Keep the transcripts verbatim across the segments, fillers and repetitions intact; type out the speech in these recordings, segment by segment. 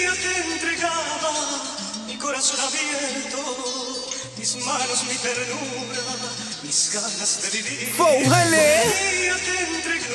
día te entregaba mi corazón abierto, mis manos, mi ternura, mis ganas de vivir. four hundred. Día te entregué,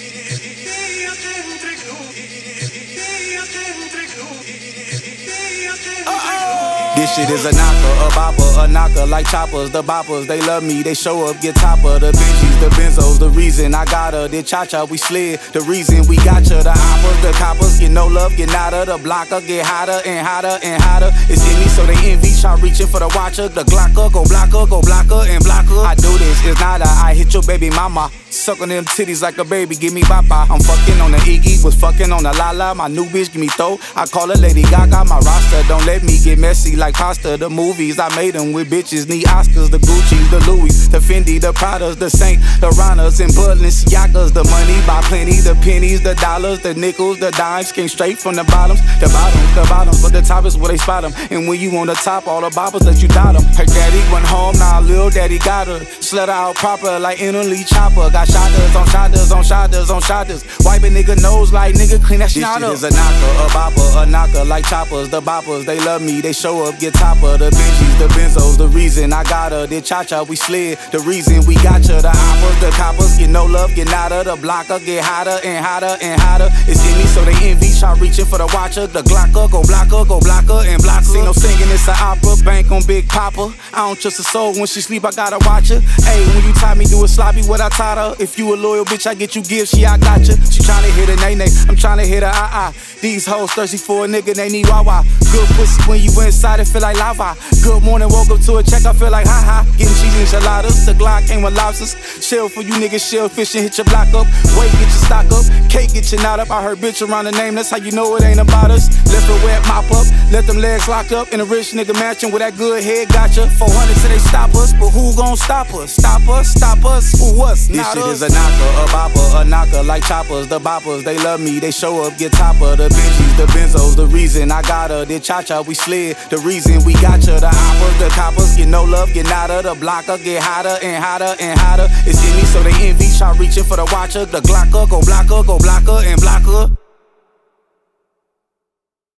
día te entregué, día te entregué, día te entregué. This shit is a knocker, a bopper, a knocker like choppers. The boppers, they love me, they show up, get topper. The Benjis, the Benzos, the reason I got her. The cha-cha, we slid, the reason we got ya. The hoppers, the coppers, get no love, get nada. The blocker, get hotter and hotter and hotter. It's in me, so they envy, try reaching for the watcher. The glocker, go blocker, go blocker and blocker. I do this, it's nada, I hit your baby mama. Suck on them titties like a baby, give me bapa. I'm fucking on the Iggy, was fucking on the Lala. My new bitch, give me throw, I call her Lady Gaga. My roster, don't let me get messy like pasta. The movies, I made them with bitches, need Oscars. The Gucci's, the Louis, the Fendi, the Pradas, the Saint, the Ranas, and Balenciagas. The money by plenty, the pennies, the dollars, the nickels, the dimes. Came straight from the bottoms, the bottoms, the bottoms. But the top is where they spot them. And when you on the top, all the boppers let you dot them. Her daddy went home, now little daddy got her. Slut her out proper like Italy Chopper. Got shotters on shotters on shotters on shotters. Wipe a nigga nose like nigga clean that shit up. This shit is a knocker, a bopper, a knocker like choppers. The boppers, they love me, they show up, get topper. The Benjis, the Benzos, the reason I got her. The cha-cha, we slid, the reason we got ya. The hoppers, the coppers, get no love, get nada. The blocker, get hotter and hotter and hotter. It's in me, so they envy, try reaching for the watcher. The glocker, go blocker, go blocker and blocker. See no singing, it's an opera, bank on Big Papa. I don't trust a soul, when she sleep, I gotta watch her. Hey, when you tie me, do it sloppy, what I taught her. If you a loyal bitch, I get you gifts, yeah, I got ya. She tryna hit a nay-nay, I'm tryna hit a ah-ah. These hoes thirsty for a nigga, they need wah-wah. Good pussy when you inside, it feel like lava. Good morning, woke up to a check, I feel like ha-ha. Getting cheese enchiladas, the Glock came with lobsters. Shell for you niggas, shell fish and hit your block up. Wait, get your stock up, cake get your knot up. I heard bitch around the name, that's how you know it ain't about us. Left her wet, mop up, let them legs lock up. In a rich nigga mansion with that good head, gotcha. four hundred till they stop us, but who gon' stop us? Stop us, stop us, who us? This not shit us. Is a knocker, a bopper, a knocker like choppers. The boppers, they love me, they show up, get topper. The Benjis, the Benzos, the reason I got her. The cha-cha, we slid, the reason we got ya. The hoppers, the coppers, get no love, get nada. The blocker, get hotter and hotter and hotter. It's in me, so they envy, try reaching for the watcher. The glocker, go blocker, go blocker and blocker.